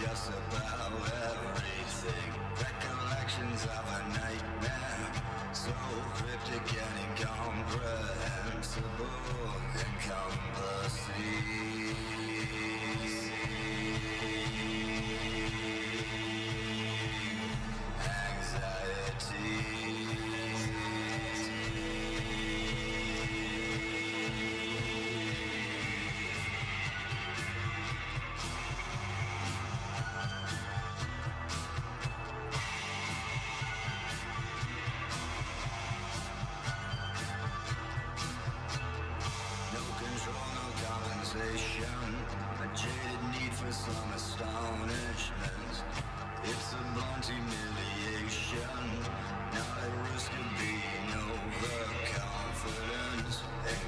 just about everything. Recollections of a nightmare, so cryptic and incomprehensible, a jaded need for some astonishment. It's a blunt humiliation, not at risk of being overconfident and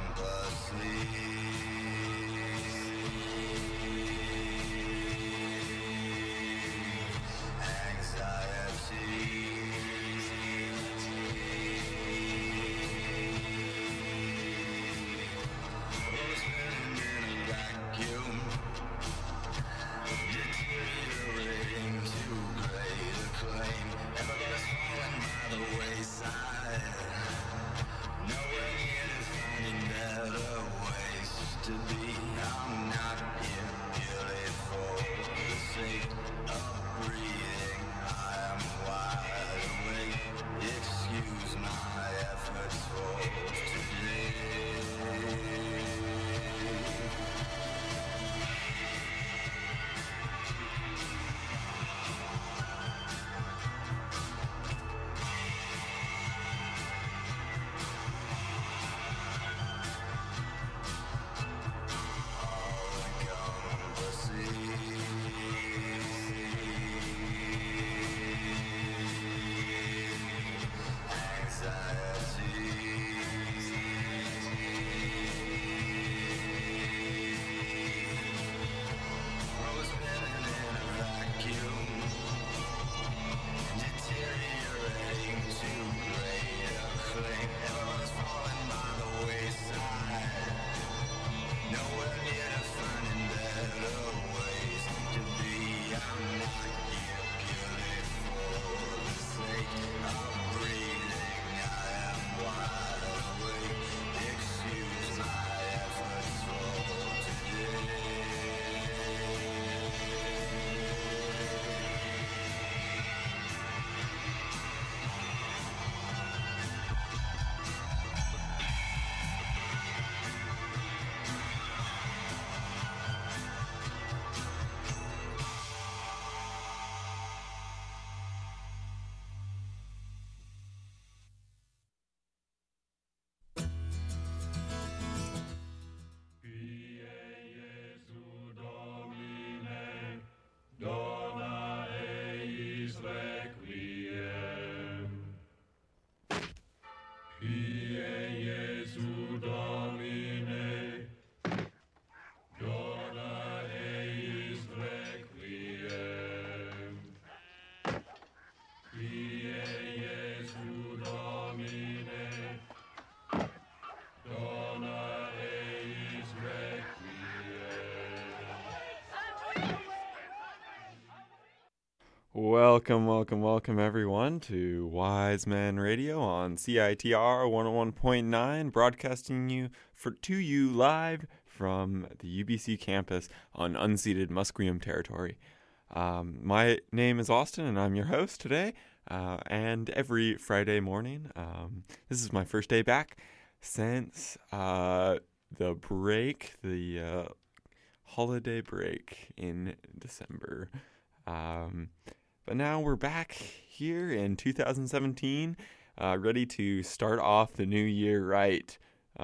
Welcome, everyone, to Wise Men Radio on CITR 101.9, broadcasting to you live from the UBC campus on unceded Musqueam territory. My name is Austin, and I'm your host today, and every Friday morning. This is my first day back since the holiday break in December. But now we're back here in 2017, ready to start off the new year right.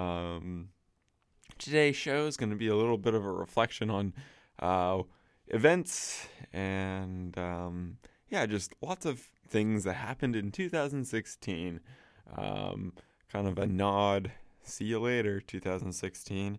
Today's show is going to be a little bit of a reflection on events and, just lots of things that happened in 2016. Kind of a nod, see you later, 2016.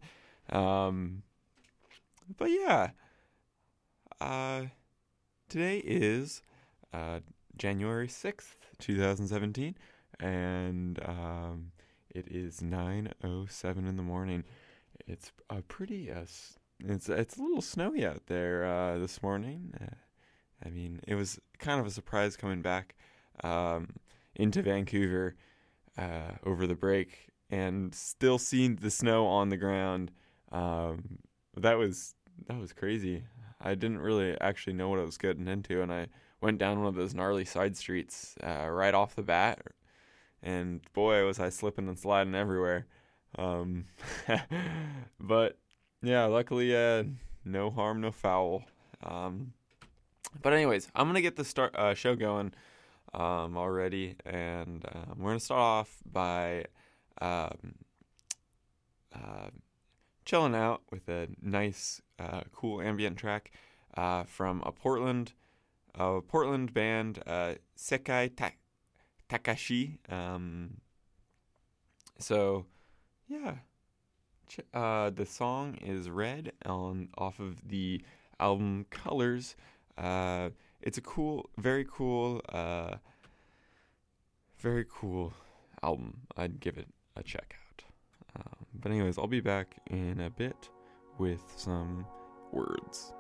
Today is January 6th, 2017, and it is 9:07 in the morning. It's a pretty it's a little snowy out there this morning. I mean, it was kind of a surprise coming back um, into Vancouver over the break and still seeing the snow on the ground. Um, that was crazy. I didn't really actually know what I was getting into, and I went down one of those gnarly side streets right off the bat, and boy, was I slipping and sliding everywhere. Um, but yeah, luckily, no harm, no foul. Um, but anyways, I'm gonna get the show going already, and we're gonna start off by um, uh, chilling out with a nice, cool ambient track from a Portland band, Sekai Takashi. So yeah, the song is Red on off of the album Colors. It's a very cool album. I'd give it a check out. But anyways, I'll be back in a bit with some words.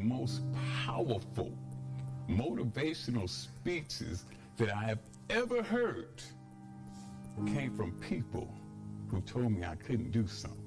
most powerful motivational speeches that I have ever heard came from people who told me I couldn't do something.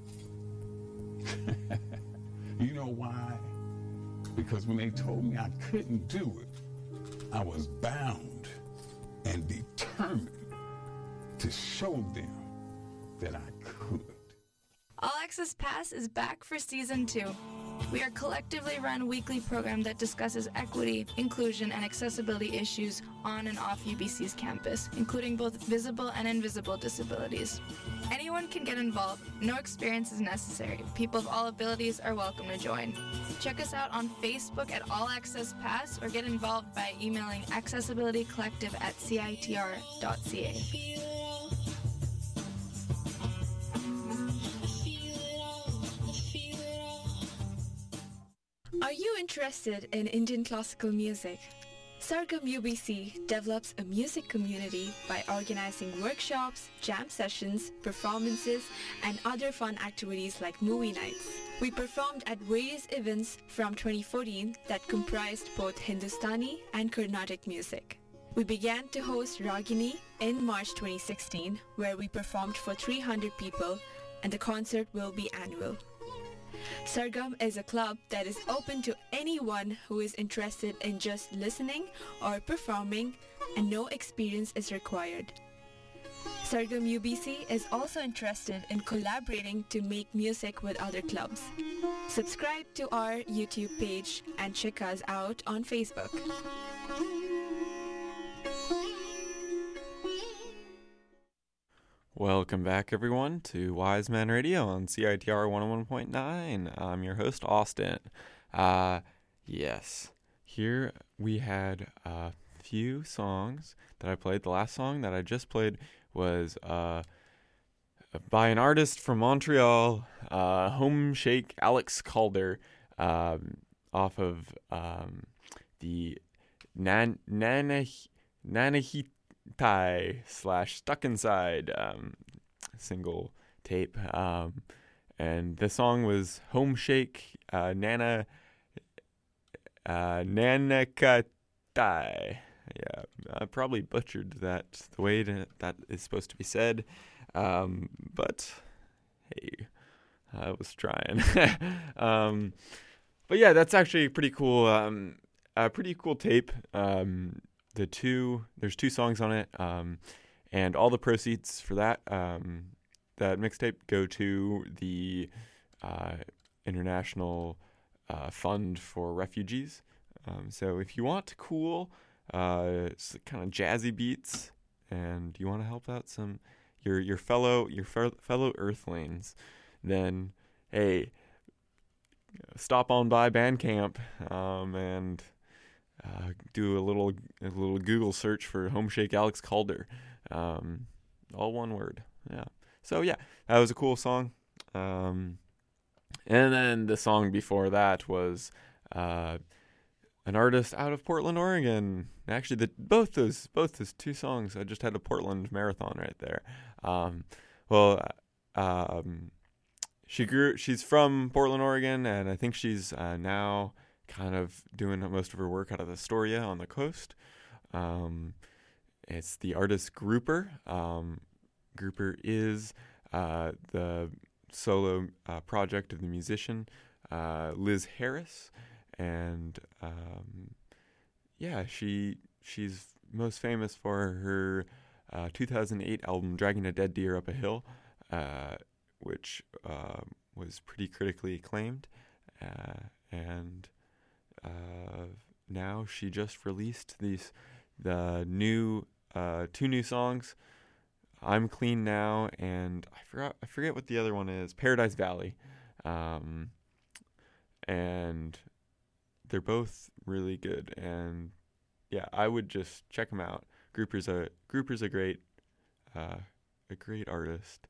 You know why? Because when they told me I couldn't do it, I was bound and determined to show them that I could. All Access Pass is back for Season 2. We are a collectively run weekly program that discusses equity, inclusion, and accessibility issues on and off UBC's campus, including both visible and invisible disabilities. Anyone can get involved. No experience is necessary. People of all abilities are welcome to join. Check us out on Facebook at All Access Pass or get involved by emailing accessibilitycollective@citr.ca. Are you interested in Indian classical music? Sargam UBC develops a music community by organizing workshops, jam sessions, performances, and other fun activities like movie nights. We performed at various events from 2014 that comprised both Hindustani and Carnatic music. We began to host Ragini in March 2016, where we performed for 300 people, and the concert will be annual. Sargam is a club that is open to anyone who is interested in just listening or performing, and no experience is required. Sargam UBC is also interested in collaborating to make music with other clubs. Subscribe to our YouTube page and check us out on Facebook. Welcome back, everyone, to Wise Man Radio on CITR 101.9. I'm your host, Austin. Yes, here we had a few songs that I played. The last song that I just played was by an artist from Montreal, Home Shake Alex Calder, off of the Nanahit /Stuck Inside single tape, and the song was Home Shake Nanakatai. Yeah, I probably butchered that the way that is supposed to be said, but hey, I was trying. But yeah, that's actually a pretty cool tape. There's two songs on it, and all the proceeds for that mixtape go to the International Fund for Refugees. So if you want cool, kind of jazzy beats, and you want to help out some your fellow Earthlings, then hey, stop on by Bandcamp and do a little Google search for Home Shake Alex Calder, all one word. Yeah. So yeah, that was a cool song. And then the song before that was an artist out of Portland, Oregon. Actually, both those two songs, I just had a Portland marathon right there. She's from Portland, Oregon, and I think she's now kind of doing most of her work out of Astoria on the coast. It's the artist Grouper. Grouper is the solo project of the musician Liz Harris, and she's most famous for her 2008 album Dragging a Dead Deer Up a Hill, which was pretty critically acclaimed, and now she just released the two new songs, I'm Clean Now, and I forget what the other one is, Paradise Valley, and they're both really good, and yeah, I would just check them out. Grouper's a great artist.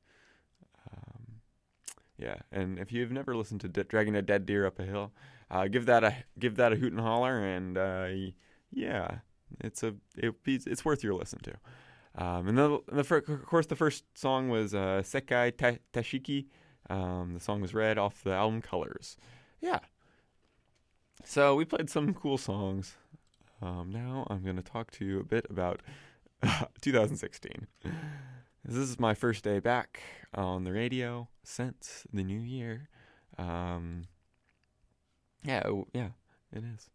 Yeah, and if you've never listened to Dragging a Dead Deer Up a Hill, give that a hoot and holler, and yeah, it's worth your listen to. And then of course the first song was Sekai Tashiki. The song was Red off the album Colors. Yeah. So we played some cool songs. Now I'm going to talk to you a bit about 2016. This is my first day back on the radio since the new year. Yeah, it is.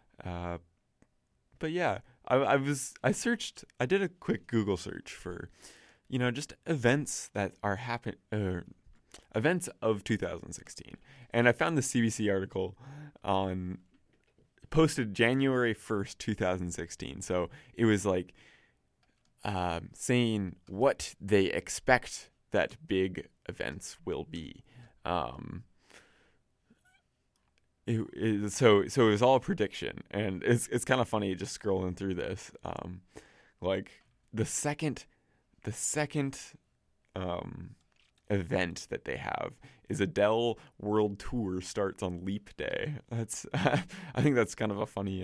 But yeah, I did a quick Google search for, just events that are events of 2016. And I found the CBC article posted January 1st, 2016. So it was like saying what they expect that big events will be. So it was all a prediction, and it's kind of funny just scrolling through this. Like the second event that they have is Adele World Tour starts on Leap Day. That's I think that's kind of a funny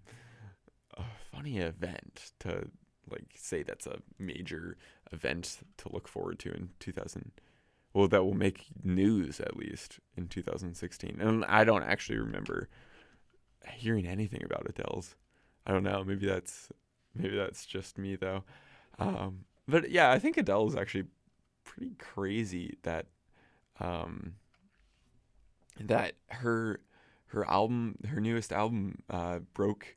event to like say that's a major event to look forward to in 2000. Well, that will make news at least in 2016. And I don't actually remember hearing anything about Adele's. I don't know. Maybe that's just me though. But yeah, I think Adele is actually pretty crazy that that her newest album broke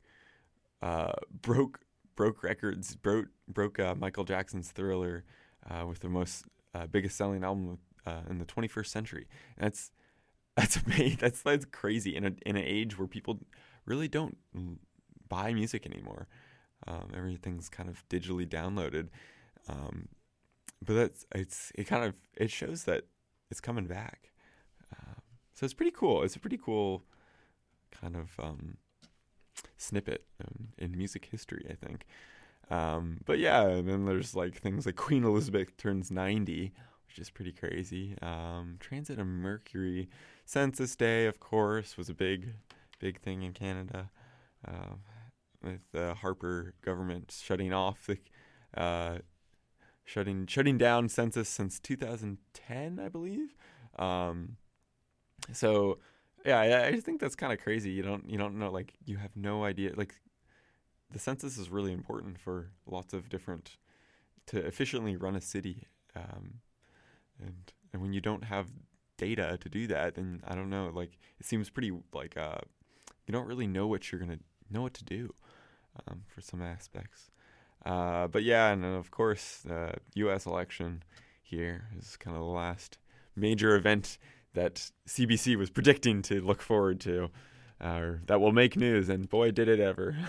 records, broke Michael Jackson's Thriller with the most biggest selling album in the 21st century. And that's amazing. That's crazy in an age where people really don't buy music anymore. Everything's kind of digitally downloaded. But it shows that it's coming back. So it's pretty cool. It's a pretty cool kind of snippet in music history, I think. But yeah, and then there's like things like Queen Elizabeth turns 90, which is pretty crazy. Transit of Mercury, Census Day, of course, was a big thing in Canada, with the Harper government shutting off the shutting down census since 2010, I believe. So yeah, I just think that's kind of crazy. You don't know, like you have no idea, like the census is really important for lots of different, to efficiently run a city. And when you don't have data to do that, then I don't know, like it seems pretty like you don't really know what to do for some aspects. But yeah, and of course the U.S. election here is kind of the last major event that CBC was predicting to look forward to, or that will make news, and boy did it ever.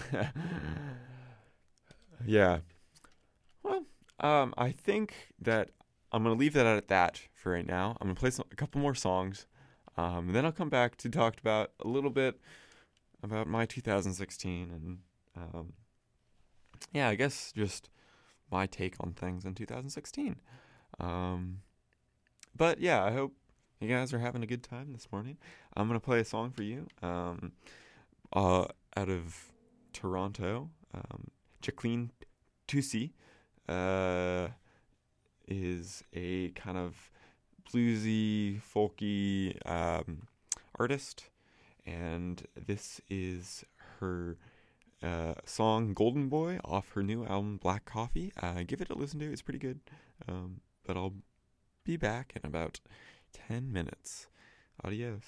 Yeah. Well, I think that I'm going to leave that at that for right now. I'm going to play a couple more songs, and then I'll come back to talk about a little bit about my 2016 and yeah, I guess just my take on things in 2016. But yeah, I hope you guys are having a good time this morning. I'm going to play a song for you out of Toronto. Jacqueline Toucy is a kind of bluesy, folky artist, and this is her song Golden Boy off her new album Black Coffee. Give it a listen to. It's pretty good. But I'll be back in about 10 minutes. Adios.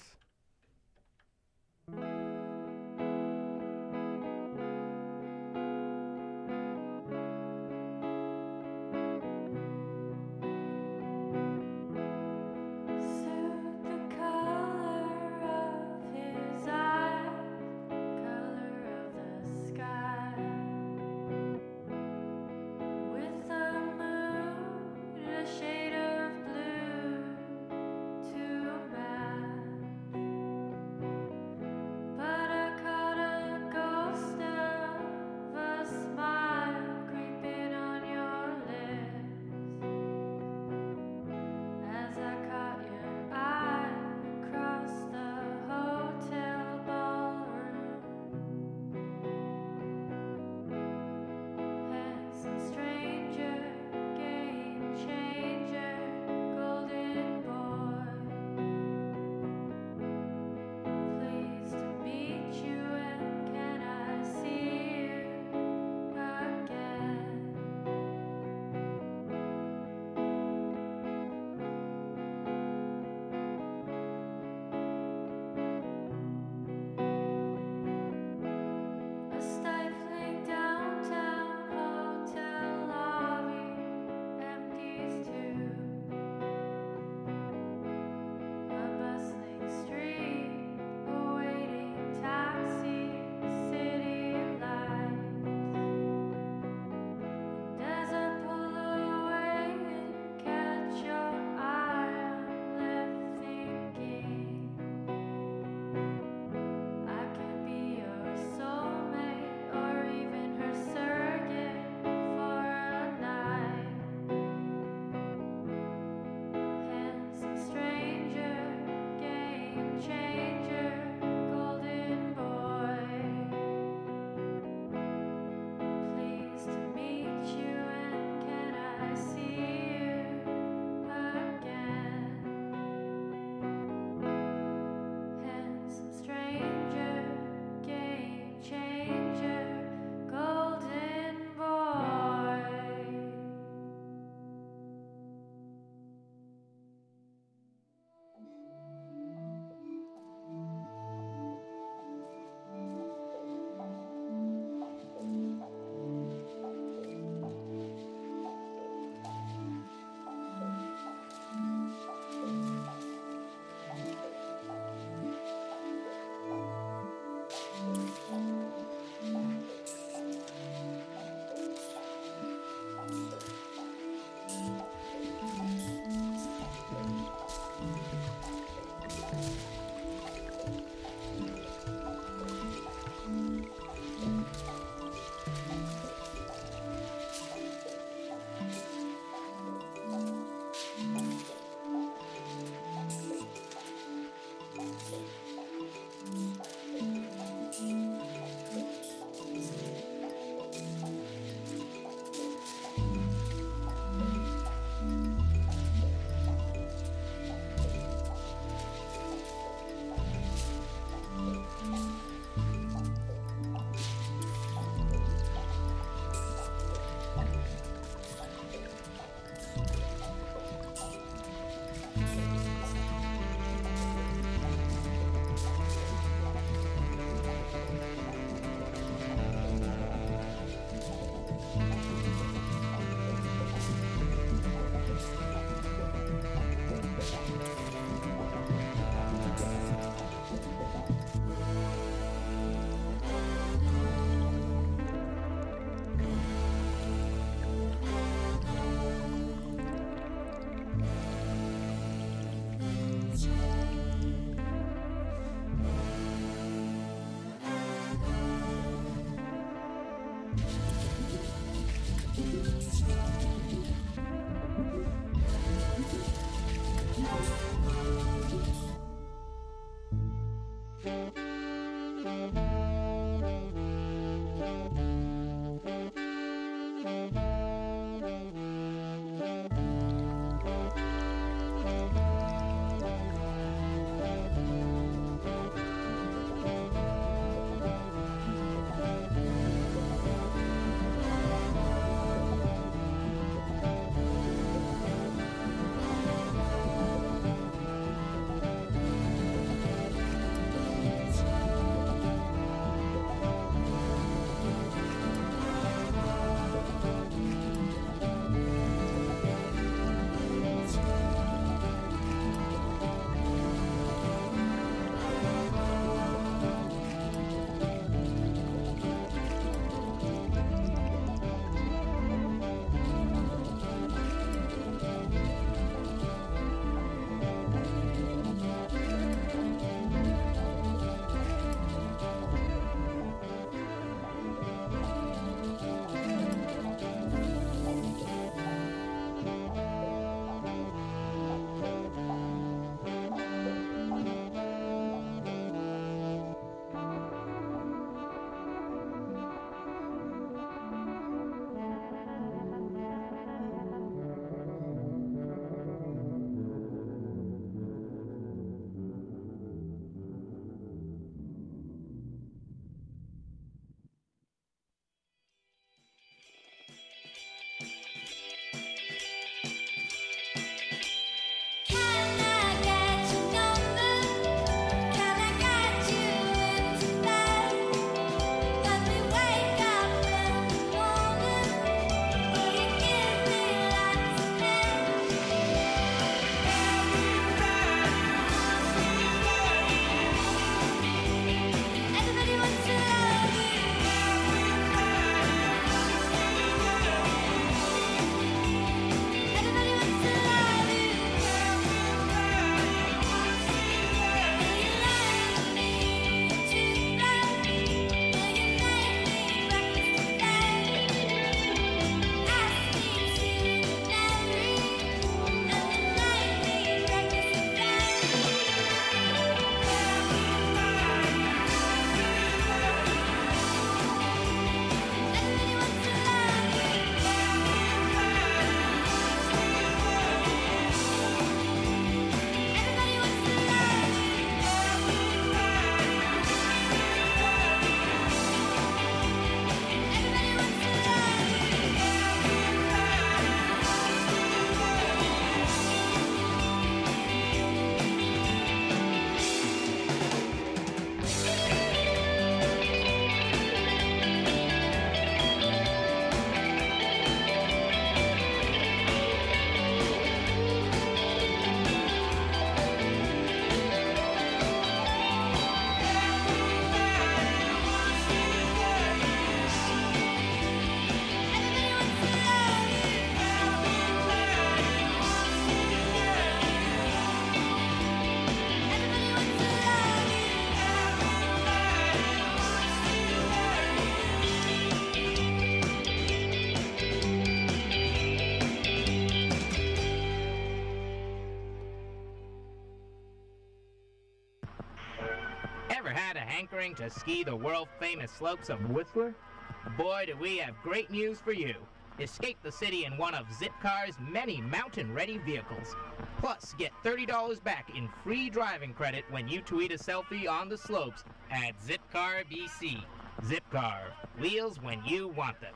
had a hankering to ski the world-famous slopes of Whistler? Boy, do we have great news for you. Escape the city in one of Zipcar's many mountain-ready vehicles. Plus, get $30 back in free driving credit when you tweet a selfie on the slopes at Zipcar BC. Zipcar, wheels when you want them.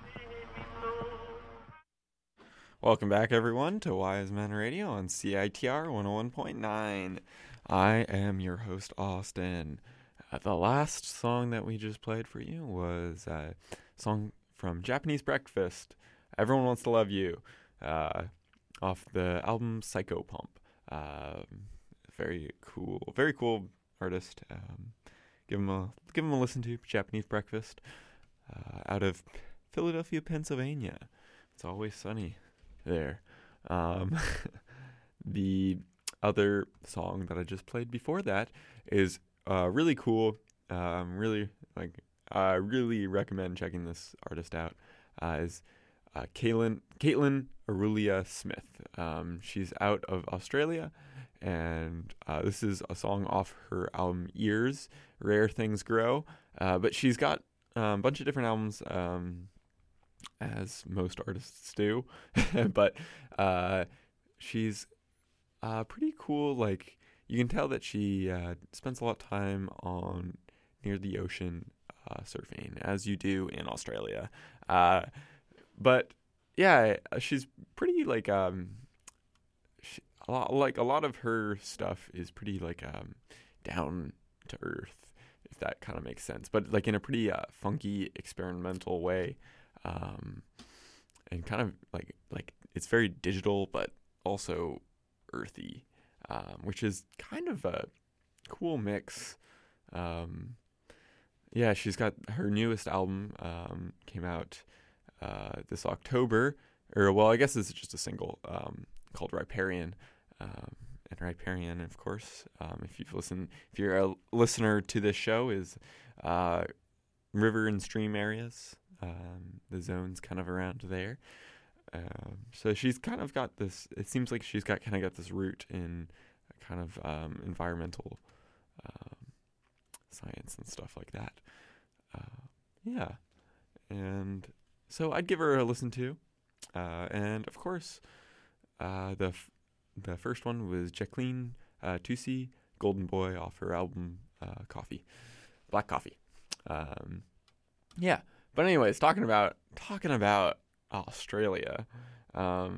Welcome back, everyone, to Wise Men Radio on CITR 101.9. I am your host, Austin. The last song that we just played for you was a song from Japanese Breakfast, Everyone Wants to Love You, off the album Psychopomp. Very cool artist. Give him a listen to, Japanese Breakfast, out of Philadelphia, Pennsylvania. It's always sunny there. The other song that I just played before that is really cool. I really recommend checking this artist out. Is Caitlin Aurelia Smith. She's out of Australia, and this is a song off her album Ears, Rare Things Grow. But she's got a bunch of different albums, as most artists do. But she's pretty cool. Like, you can tell that she spends a lot of time near the ocean surfing, as you do in Australia. But yeah, she's pretty like a lot of her stuff is pretty like down to earth, if that kind of makes sense. But like in a pretty funky, experimental way, and kind of like it's very digital, but also earthy, which is kind of a cool mix. Yeah, she's got her newest album came out this October, I guess this is just a single, called Riparian. And Riparian, of course, if you're a listener to this show, is river and stream areas. The zone's kind of around there. So she's kind of got this, it seems like she's got this root in kind of environmental science and stuff like that. Yeah. And so I'd give her a listen to. And of course, the first one was Jacqueline Tousi, Golden Boy, off her album Black Coffee. Yeah. But anyways, talking about Australia, the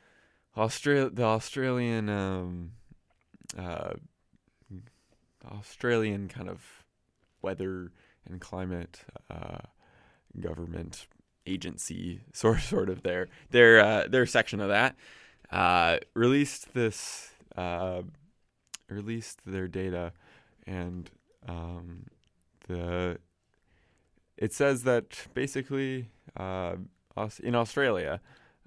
Australian kind of weather and climate government agency, sort of their section of that, released their data, and it says that basically in Australia,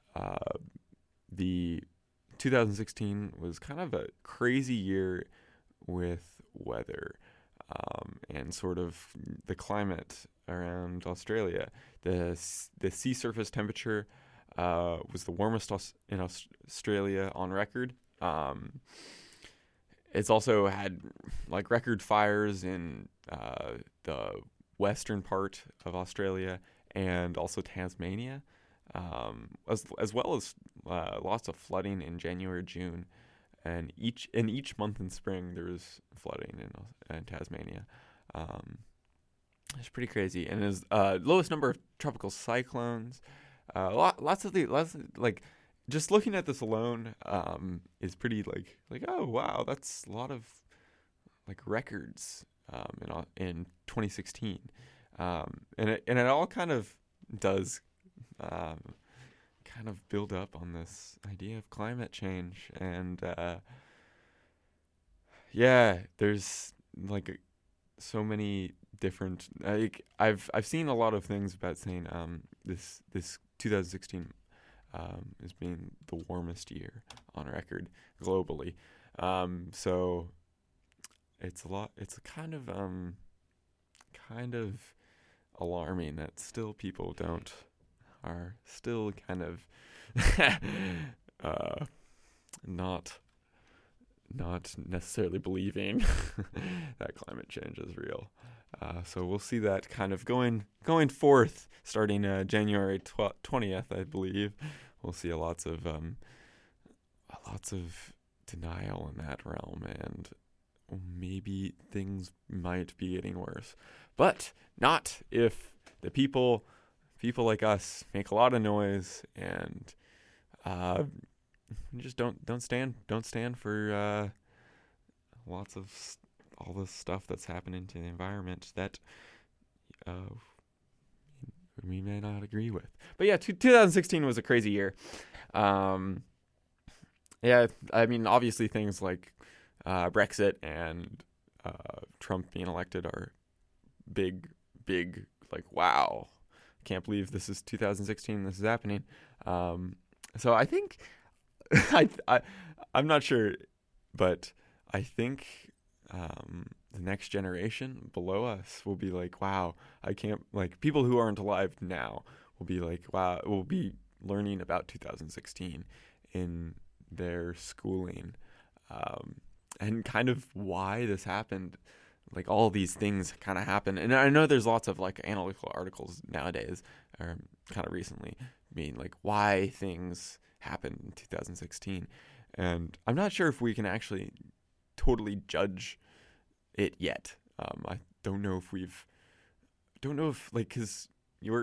the 2016 was kind of a crazy year with weather, and sort of the climate around Australia. The sea surface temperature was the warmest in Australia on record. It's also had like record fires in the western part of Australia and also Tasmania, as well as lots of flooding in January, June, and each month in spring there was flooding in Tasmania. It's pretty crazy, and there's lowest number of tropical cyclones. Lots of just looking at this alone is pretty like oh wow, that's a lot of like records in 2016, and it all kind of does kind of build up on this idea of climate change, and yeah, there's like so many different. I've seen a lot of things about saying this 2016 is being the warmest year on record globally. So it's a lot. It's kind of alarming that still people are still kind of not not necessarily believing that climate change is real. So we'll see that kind of going forth starting January 20th, I believe. We'll see lots of denial in that realm, and maybe things might be getting worse, but not if the people like us make a lot of noise and just don't stand for lots of all this stuff that's happening to the environment that we may not agree with. But yeah, 2016 was a crazy year. Yeah, I mean, obviously things like Brexit and Trump being elected are big, like, wow, can't believe this is 2016, this is happening. So I think, I'm not sure, but I think the next generation below us will be like, wow, I can't, like, people who aren't alive now will be like, wow, will be learning about 2016 in their schooling, and kind of why this happened. Like, all these things kind of happen. And I know there's lots of like analytical articles nowadays, or kind of recently, being like why things happened in 2016. And I'm not sure if we can actually totally judge it yet. I don't know if like, cause we're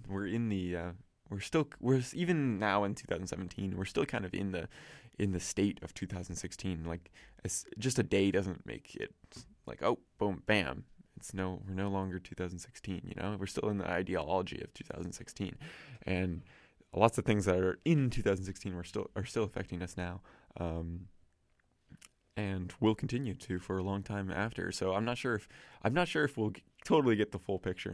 even now in 2017, we're still kind of in the state of 2016. Like, just a day doesn't make it like, oh, boom, bam. We're no longer 2016, you know? We're still in the ideology of 2016. And lots of things that are in 2016 are still affecting us now. And will continue to for a long time after. So I'm not sure if we'll totally get the full picture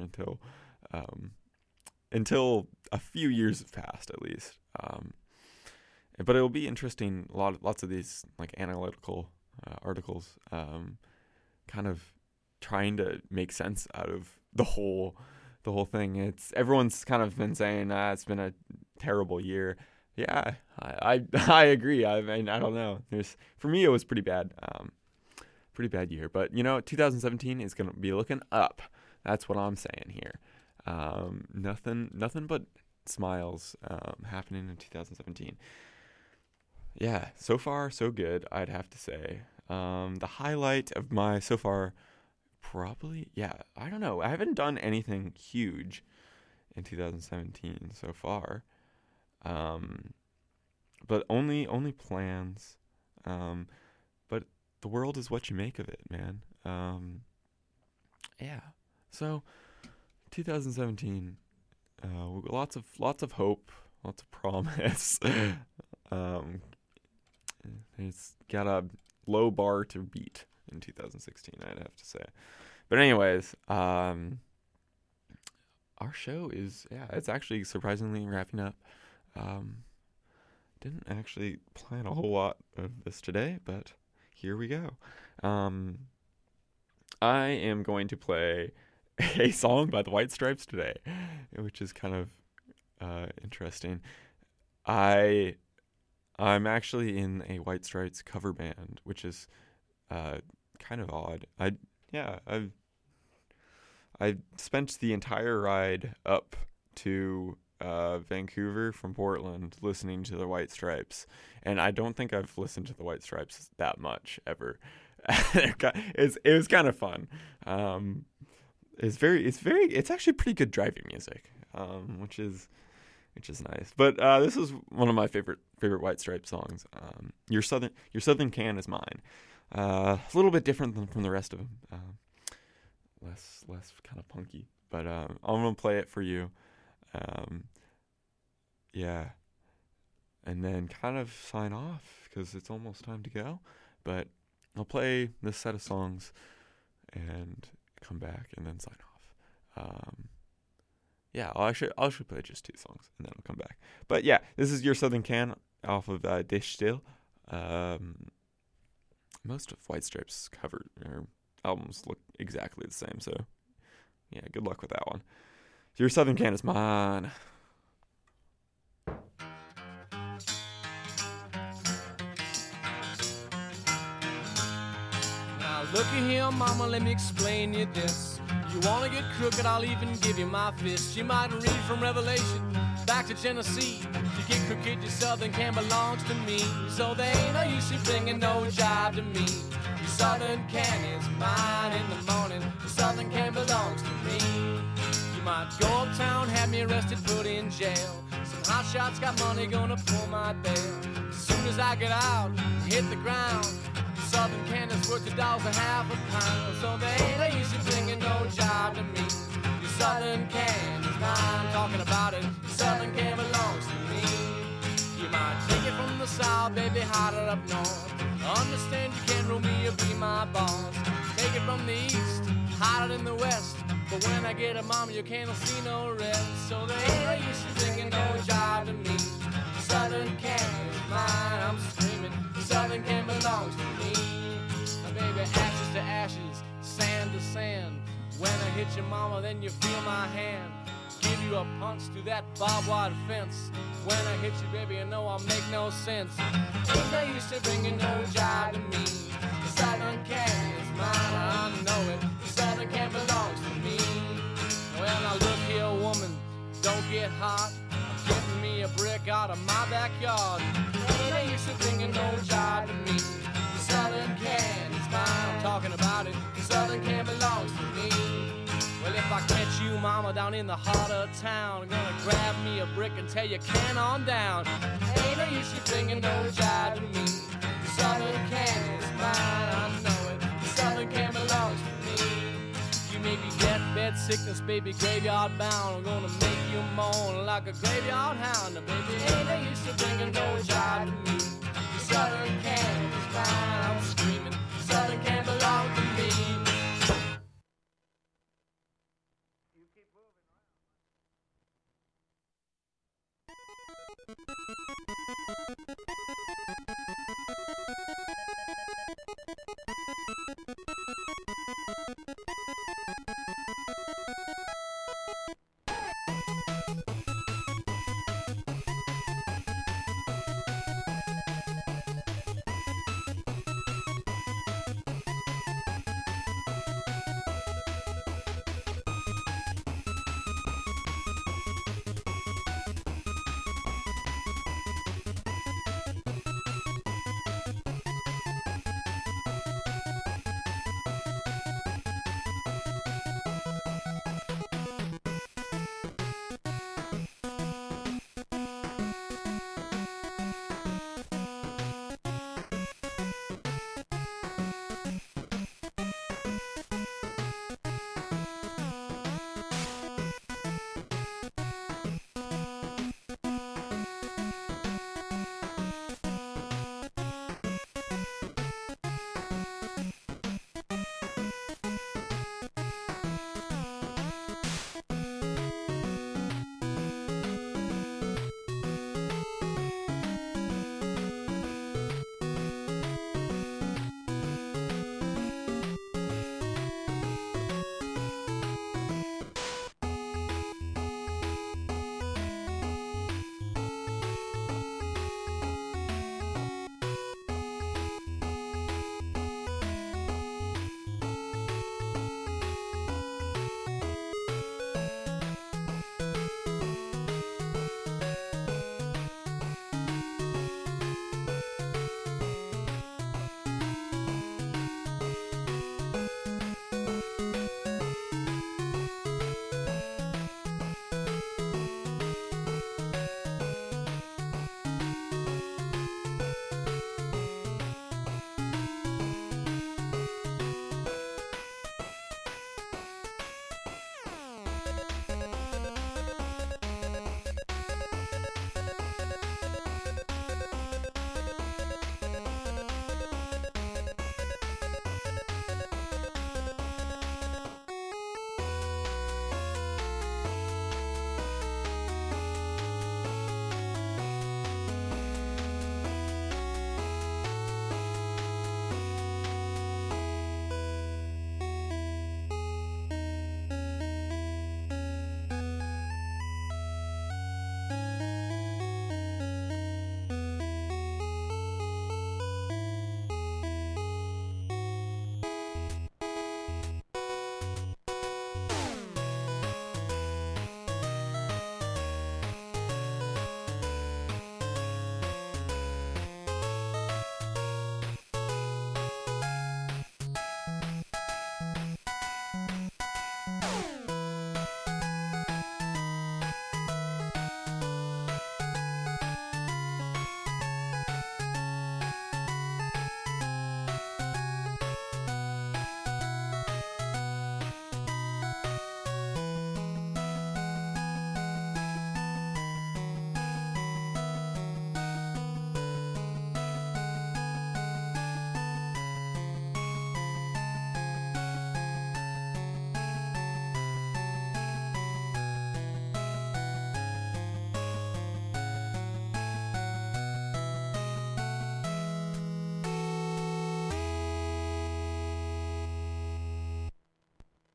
until a few years have passed, at least. But it'll be interesting. Lots of these like analytical articles, kind of trying to make sense out of the whole thing. Everyone's kind of been saying it's been a terrible year. Yeah, I agree. I mean, I don't know. For me, it was pretty bad year. But 2017 is gonna be looking up. That's what I'm saying here. Nothing but smiles happening in 2017. Yeah, so far so good, I'd have to say. The highlight of my so far, probably, yeah, I don't know. I haven't done anything huge in 2017 so far. But only plans. But the world is what you make of it, man. Yeah. So 2017, lots of hope, lots of promise. It's got a low bar to beat in 2016, I'd have to say. But anyways, our show is, it's actually surprisingly wrapping up. Didn't actually plan a whole lot of this today, but here we go. I am going to play a song by the White Stripes today, which is kind of interesting. I'm actually in a White Stripes cover band, which is kind of odd. I spent the entire ride up to Vancouver from Portland listening to the White Stripes, and I don't think I've listened to the White Stripes that much ever. It was kind of fun. It's actually pretty good driving music, which is nice. But this is one of my favorite White Stripes songs. Your Southern Can is mine. A little bit different than from the rest of them. Less kind of punky. But I'm gonna play it for you. Yeah. And then kind of sign off because it's almost time to go. But I'll play this set of songs and come back and then sign off. Yeah, I'll actually play just 2 songs and then I'll come back. But yeah, this is Your Southern Can off of Dish Still. Most of White Stripes cover or albums look exactly the same, so yeah, good luck with that one. Your Southern Can is mine. Looky here, mama, let me explain you this. You wanna get crooked, I'll even give you my fist. You might read from Revelation back to Genesee. You get crooked, your southern can belongs to me. So there ain't no use in bringing no jive to me. Your southern can is mine in the morning. Your southern can belongs to me. You might go uptown, have me arrested, put in jail. Some hot shots got money, gonna pull my bail. As soon as I get out, hit the ground. Southern can is worth $2.50 a pound. So there ain't no use in bringing no job to me. Your southern can is mine, talking about it. Your southern can belongs to me. You might take it from the south, baby, hotter up north. Understand you can't rule me or be my boss. Take it from the east, hotter than the west. But when I get a mama, you can't see no rest. So there ain't no use in bringing no job to me. Your southern can is mine, I'm screaming. Your southern can belongs to me. Baby, ashes to ashes, sand to sand. When I hit your mama, then you feel my hand. Give you a punch through that barbed wire fence. When I hit you, baby, you know I'll make no sense. Ain't no use to bringing no jive to me. The southern can is mine, I know it. The southern can belongs to me. Well, now look here, woman, don't get hot. I'm getting me a brick out of my backyard. Ain't no use to bringing no jive to me. The southern can is mine, I'm talking about it. The southern can belongs to me. Well, if I catch you, mama, down in the heart of town, I'm gonna grab me a brick and tell you can on down. Ain't no use you bringing no jive to me. The southern can is mine, I know it. The southern can belongs to me. You may be deathbed sickness, baby, graveyard bound. I'm gonna make you moan like a graveyard hound. Now, baby, ain't no use to bringing no jive to me. The southern can is mine, I'm screaming. The southern can belong to me.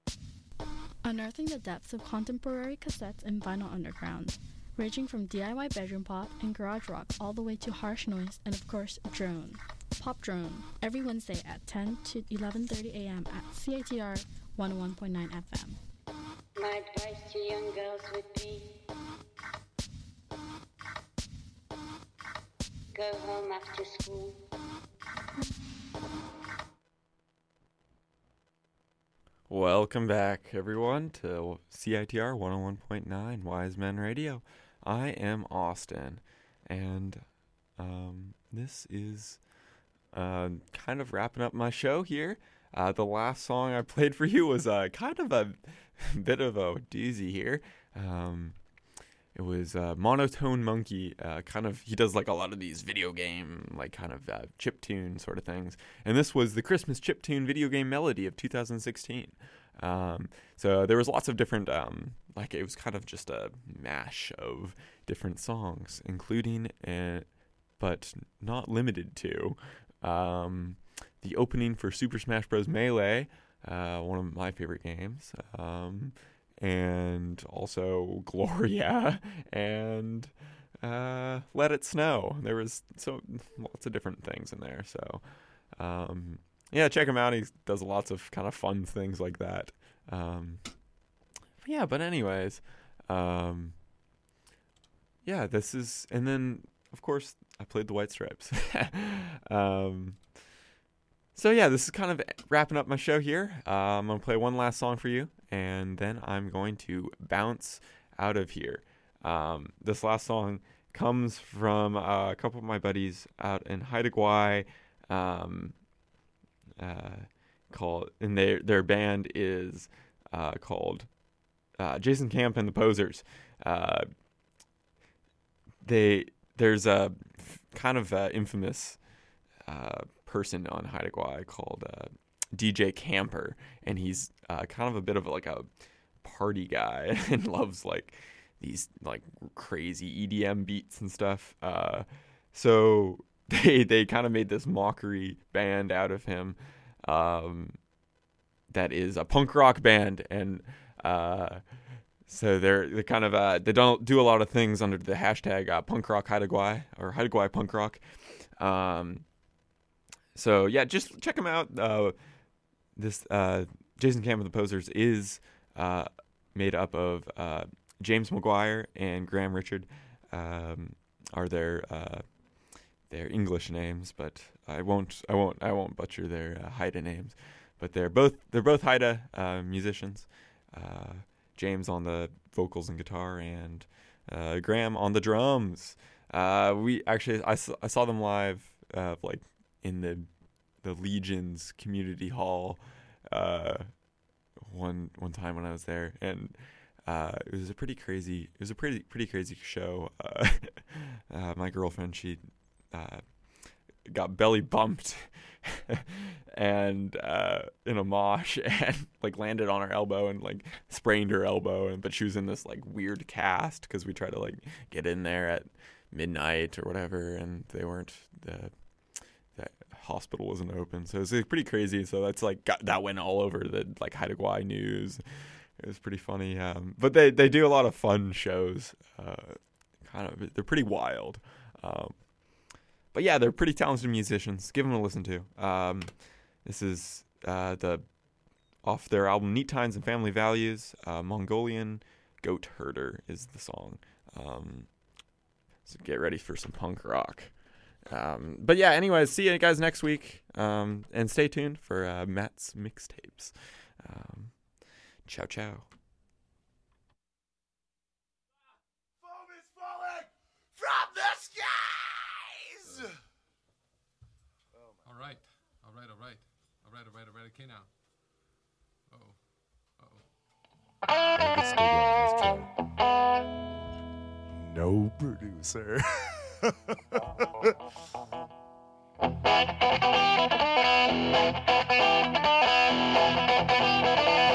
Unearthing the depths of contemporary cassettes and vinyl underground, ranging from DIY bedroom pop and garage rock all the way to harsh noise and of course drone. Pop Drone, every Wednesday at 10 to 11:30 a.m. at CITR 101.9 FM. My advice to young girls would be, go home after school. Welcome back, everyone, to CITR 101.9 Wise Men Radio. I am Austin, and this is kind of wrapping up my show here. The last song I played for you was kind of a bit of a doozy here. It was Monotone Monkey. He does like a lot of these video game, like kind of chiptune sort of things. And this was the Christmas chiptune video game melody of 2016. So there was lots of different, it was kind of just a mash of different songs, including, but not limited to, the opening for Super Smash Bros. Melee, one of my favorite games, and also Gloria, and Let It Snow. There was lots of different things in there, so yeah, check him out. He does lots of kind of fun things like that. But anyways, this is, and then of course I played the White Stripes. This is kind of wrapping up my show here. I'm going to play one last song for you, and then I'm going to bounce out of here. This last song comes from a couple of my buddies out in Haida Gwaii, and their band is called Jason Camp and the Posers. There's a kind of infamous person on Haida Gwaii called DJ Camper, and he's kind of a bit of like a party guy and loves like these like crazy EDM beats and stuff. So they kind of made this mockery band out of him that is a punk rock band, and so they're kind of they don't do a lot of things under the hashtag punk rock Haida Gwaii or Haida Gwaii punk rock. So yeah, just check them out. This Jason Camp and the Posers is made up of James McGuire and Graham Richard are their English names, but I won't butcher their Haida names. But they're both Haida musicians. James on the vocals and guitar, and Graham on the drums. I saw them live like in the Legion's community hall one time when I was there, and it was a pretty crazy show. My girlfriend, she got belly bumped and in a mosh, and like landed on her elbow and like sprained her elbow, but she was in this like weird cast because we tried to like get in there at midnight or whatever, and they weren't, the hospital wasn't open, so it was like, pretty crazy. So that's like that went all over the like Haida Gwaii news. It was pretty funny. But they do a lot of fun shows. They're pretty wild. But yeah, they're pretty talented musicians. Give them a listen to. This is off their album Neat Times and Family Values. Mongolian Goat Herder is the song. So get ready for some punk rock. But yeah, anyways, see you guys next week. And stay tuned for Matt's mixtapes. Ciao, ciao. Foam is falling from the skies! All right. Okay, now. No producer.